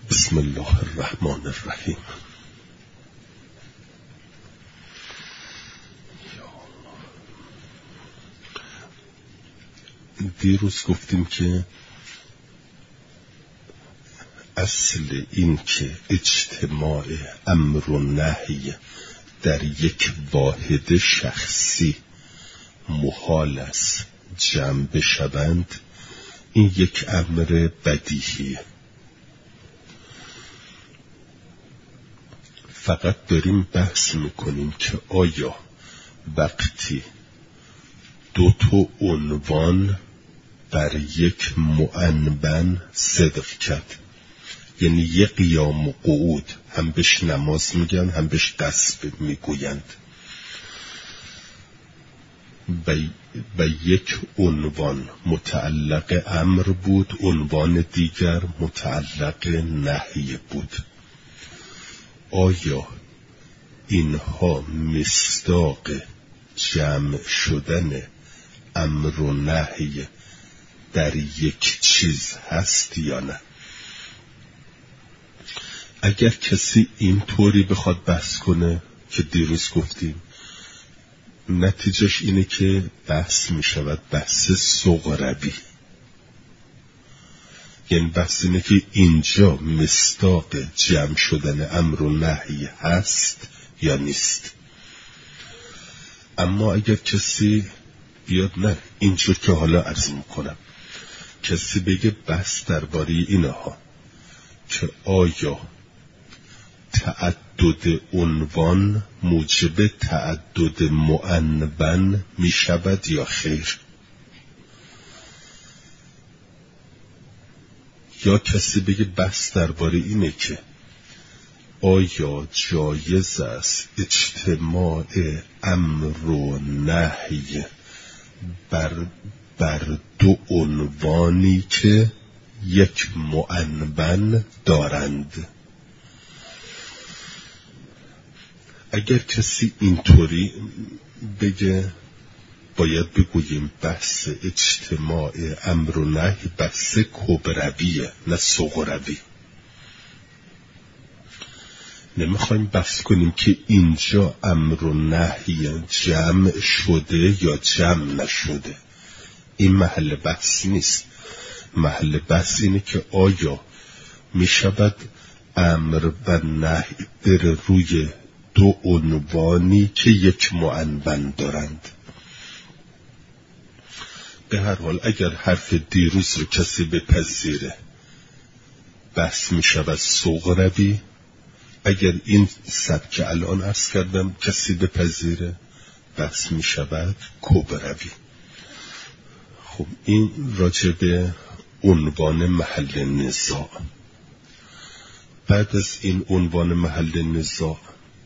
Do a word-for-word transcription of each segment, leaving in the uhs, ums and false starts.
بسم الله الرحمن الرحیم. دیروز گفتیم که اصل این که اجتماع امر و نهی در یک واحد شخصی محال است جمع بشوند، این یک امر بدیهیه. فقط داریم بحث میکنیم که آیا وقتی دو تا عنوان بر یک معنون صدق کرد، یعنی یک قیام و قعود، هم بهش نماز میگن هم بهش قصب میگویند، و یک عنوان متعلق امر بود، عنوان دیگر متعلق نهی بود، آیا اینها مصداق جمع شدن امر و نهی در یک چیز هست یا نه؟ اگر کسی این طوری بخواد بحث کنه که دیروز گفتیم، نتیجهش اینه که بحث می شود بحث صغروی، یعنی بحث اینه که اینجا مصداق جمع شدن امر و نهی هست یا نیست. اما اگر کسی بیاد، نه اینجور که حالا عرض میکنم، کسی بگه بحث درباره اینها که آیا تعدد عنوان موجب تعدد معنون می شود یا خیر، یا کسی بگه بحث درباره اینه که آیا جایز است اجتماع امر و نهی بر, بر دو عنوانی که یک معنون دارند. اگر کسی اینطوری بگه، باید بگوییم بحث اجتماع امر و نهی بحث کبرویه، نه صغروی. نمیخوایم بحث کنیم که اینجا امر و نهی جمع شده یا جمع نشده، این محل بحث نیست. محل بحث اینه که آیا میشود امر و نهی بر روی دو عنوانی که یک معنون دارند. به هر حال اگر حرف دیروز رو کسی بپذیره، بحث می شود صغروی. اگر این سبک الان عرض کردم کسی بپذیره، بحث می شود کبروی. خب این راجع به عنوان محل نزاع. بعد از این عنوان محل نزاع،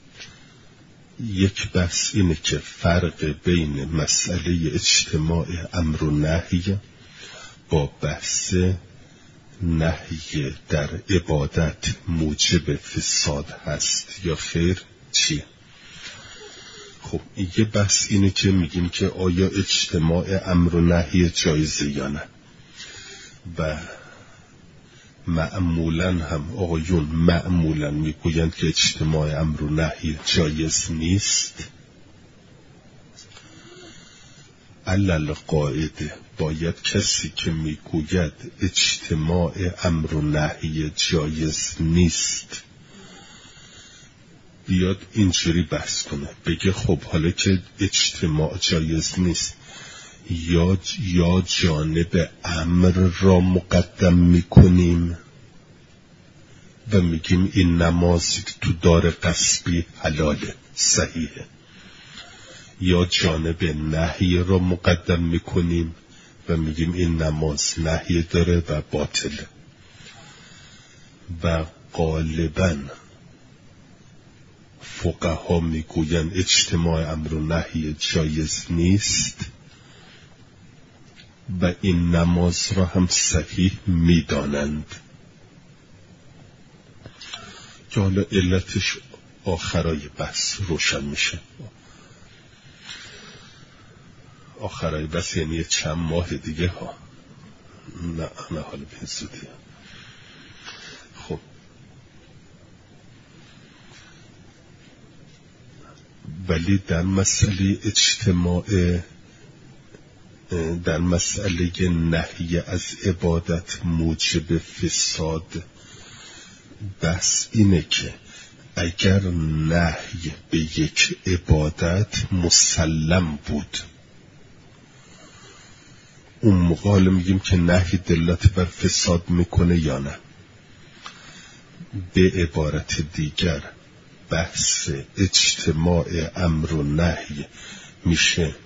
یک بحث اینه که فرق بین مسئله اجتماع امر و نهی با بحث نهی در عبادت موجب فساد هست یا خیر چیه؟ خب یه بحث اینه که میگیم که آیا اجتماع امر و نهی جایزه یا نه، و معمولا هم آقایون معمولا میگویند که اجتماع امر و نهی جایز نیست. علل قاعده باید کسی که میگوید اجتماع امر و نهی جایز نیست بیاد اینجوری بحث کنه، بگه خب حالا که اجتماع جایز نیست، یا یا جانب امر را مقدم میکنیم و میگیم این نمازی تو دار قصبی حلاله، صحیحه، یا جانب نهی را مقدم میکنیم و میگیم این نماز نهی داره و باطله. و غالباً فقها میگوین اجتماع امر و نهی جایز نیست و این نماز را هم صحیح میدانند، که حالا علتش آخرای بحث روشن میشه. آخرای بحث یعنی چند ماه دیگه ها، نه نه حالا به زودی. خب ولی در مسئله اجتماع، در مسئله نهی از عبادت موجب فساد، بس اینه که اگر نهی به یک عبادت مسلم بود، اون موقع حالا میگیم که نهی دلالت بر فساد میکنه یا نه. به عبارت دیگر بحث اجتماع امر و نهی میشه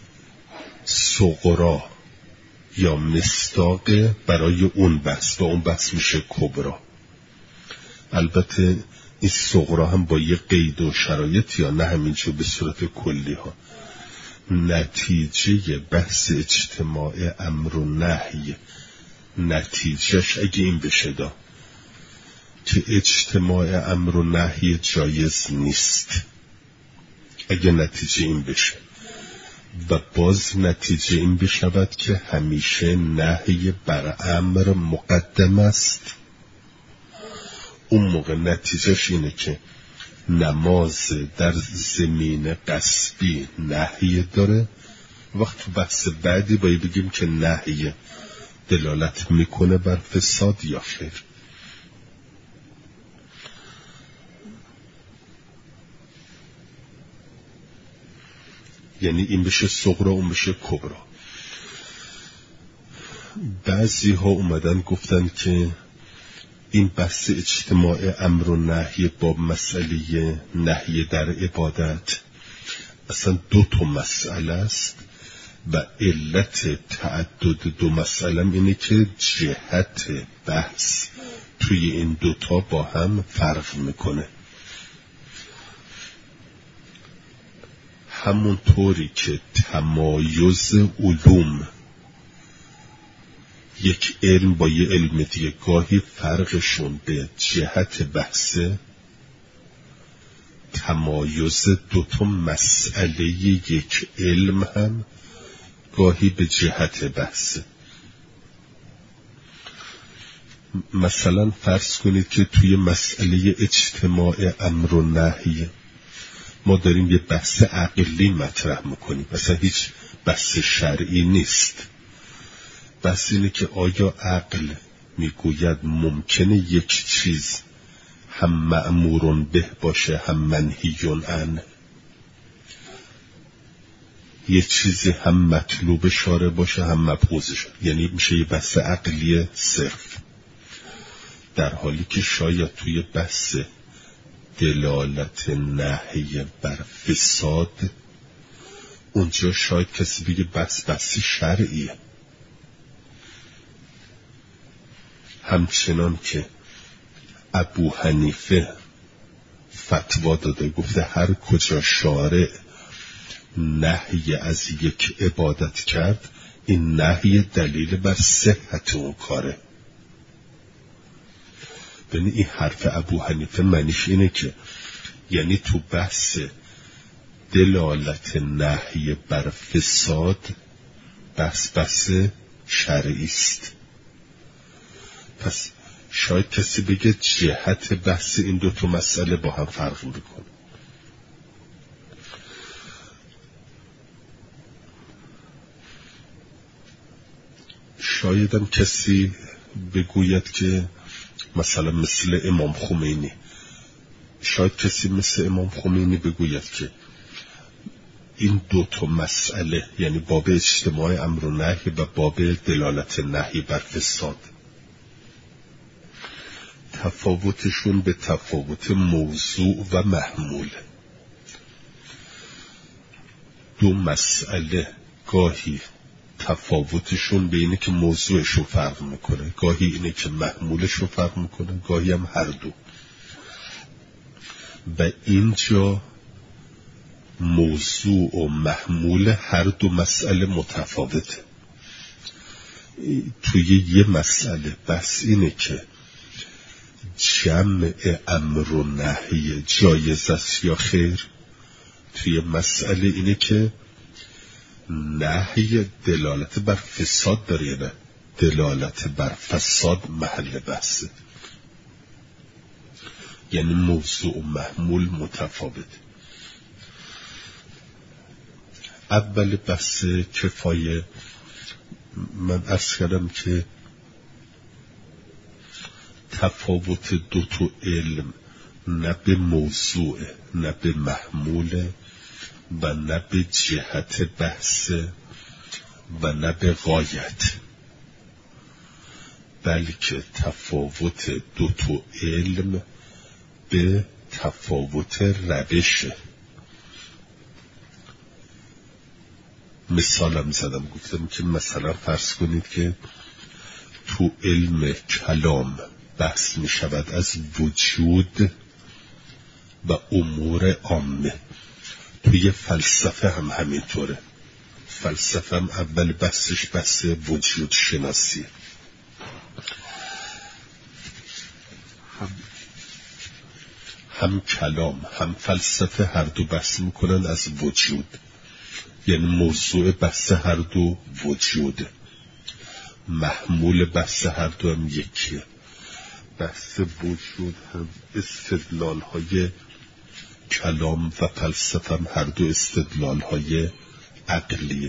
صغرا یا مصداق برای اون بحث و اون بحث میشه کبرا. البته این صغرا هم با یه قید و شرایط یا نه همینجور به صورت کلی ها. نتیجه بحث اجتماع امر و نهی، نتیجهش اگه این بشه دا که اجتماع امر و نهی جایز نیست، اگه نتیجه این بشه و باز نتیجه این بشود که همیشه نهی بر امر مقدم است، اون موقع نتیجهش اینه که نماز در زمین غصبی نهی داره. وقت بحث بعدی باید بگیم که نهی دلالت میکنه بر فساد یا خیر. یعنی این بشه صغرا اون بشه کبرا. بعضی ها اومدن گفتن که این بحث اجتماع امر و نهی با مسئله نهی در عبادت اصلا دو تا مسئله است و علت تعدد دو مسئله اینه که جهت بحث توی این دوتا با هم فرق میکنه. همون طوری که تمایز علوم، یک علم با یه علم دیگه گاهی فرقشون به جهت بحثه، تمایز دوتا مسئله یک علم هم گاهی به جهت بحثه. مثلا فرض کنید که توی مسئله اجتماع امر و نهی ما داریم یه بحث عقلی مطرح میکنیم، مثلا هیچ بحث شرعی نیست. بحث اینه که آیا عقل میگوید ممکنه یک چیز هم مأمورون به باشه هم منهیون عنه، یه چیزی هم مطلوب شارع باشه هم مبغوض شارع، یعنی میشه یه بحث عقلی صرف. در حالی که شاید توی بحث دلالت نهی بر فساد اونجا شاید کسی بگه بحث بحثی شرعیه. همچنان که ابو حنیفه فتوا داده، گفته هر کجا شارع نهی از یک عبادت کرد این نهی دلیل بر صحت اون کاره. یعنی این حرف ابو حنیفه معنیش اینه که یعنی تو بحث دلالت نهی بر فساد بحث بحث شرعی است. پس شاید کسی بگه جهت بحث این دو تا مسئله با هم فرق میکنه. شایدم کسی بگوید که مثلا مثل امام خمینی، شاید کسی مثل امام خمینی بگوید که این دو تا مسئله یعنی باب اجتماع امر و نهی و باب دلالت نهی بر فساد تفاوتشون به تفاوت موضوع و محمول. دو مسئله گاهی تفاوتشون به اینه که موضوعشون فرق میکنه، گاهی اینه که محمولشون فرق میکنه، گاهی هم هر دو. و اینجا موضوع و محمول هر دو مسئله متفاوته. توی یه مسئله بحث اینه که جمع امر و نهی جایز است یا خیر، توی مسئله اینه که نهی دلالت بر فساد داره یا نه دلالت بر فساد محل بحثه. یعنی موضوع و محمول متفاوت. اول بحث کفایه من عرض کردم که تفاوت دو تا علم نه به موضوع نه به محمول و نه به جهت بحث و نه به غایت، بلکه تفاوت دو تا علم به تفاوت روشه. مثالم زدم، گفتم که مثلا فرض کنید که تو علم کلام بحث می شود از وجود و امور عامه، توی فلسفه هم همینطوره. فلسفه هم اول بحثش بحث وجود شناسیه. هم هم کلام هم فلسفه هر دو بحث میکنن از وجود، یعنی موضوع بحث هر دو وجود، محمول بحث هر دو هم یکیه. بحث وجود هم استدلال های کلام و فلسفه هم هر دو استدلال های عقلیه.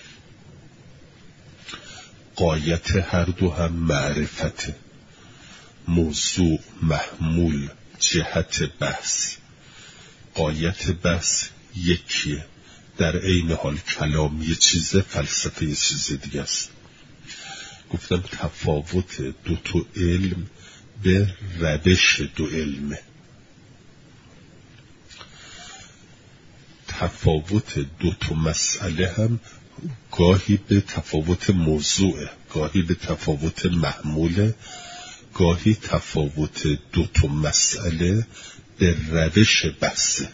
غایت هر دو هم معرفته. موضوع، محمول، جهت بحث، غایت بحث یکیه. در عین حال کلام یه چیزه، فلسفه یه چیز دیگه است. گفتم تفاوت دو تا علم به روش دو علمه. تفاوت دو تا مسئله هم گاهی به تفاوت موضوع، گاهی به تفاوت محمول، گاهی تفاوت دو تا مسئله به روش بحثه.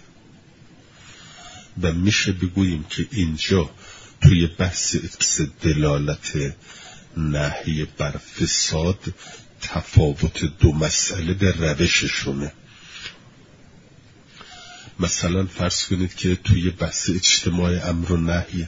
و میشه بگوییم که اینجا توی بحث دلالت نهی بر فساد تفاوت دو مسئله به روششونه. مثلا فرض کنید که توی بحث اجتماع امر و نهی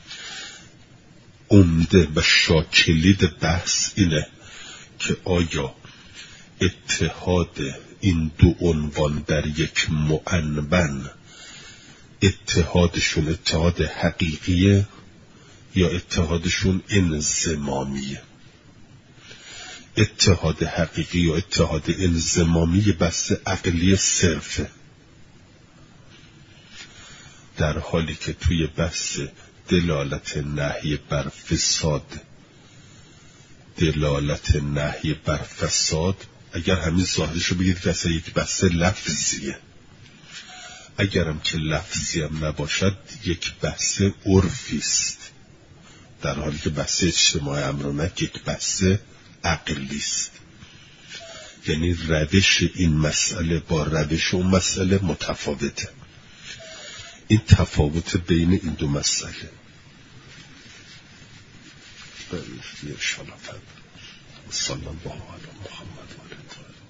عمده و شاکلید بحث اینه که آیا اتحاد این دو عنوان در یک معنون اتحادشون اتحاد حقیقیه یا اتحادشون انضمامیه. اتحاد حقیقی یا اتحاد انضمامی بحث عقلی صرفه، در حالی که توی بحث دلالت نهی بر فساد، دلالت نهی بر فساد اگر همین ظاهرشو بگید که اصلا یک بحث لفظیه، اگرم که لفظی هم نباشد یک بحث عرفی است، در حالی که بحث اجتماع امرانک یک بحث عقلی است. یعنی روش این مسئله با روش اون مسئله متفاوته. این تفاوت بین این دو مسئله صلی الله علی محمد و آله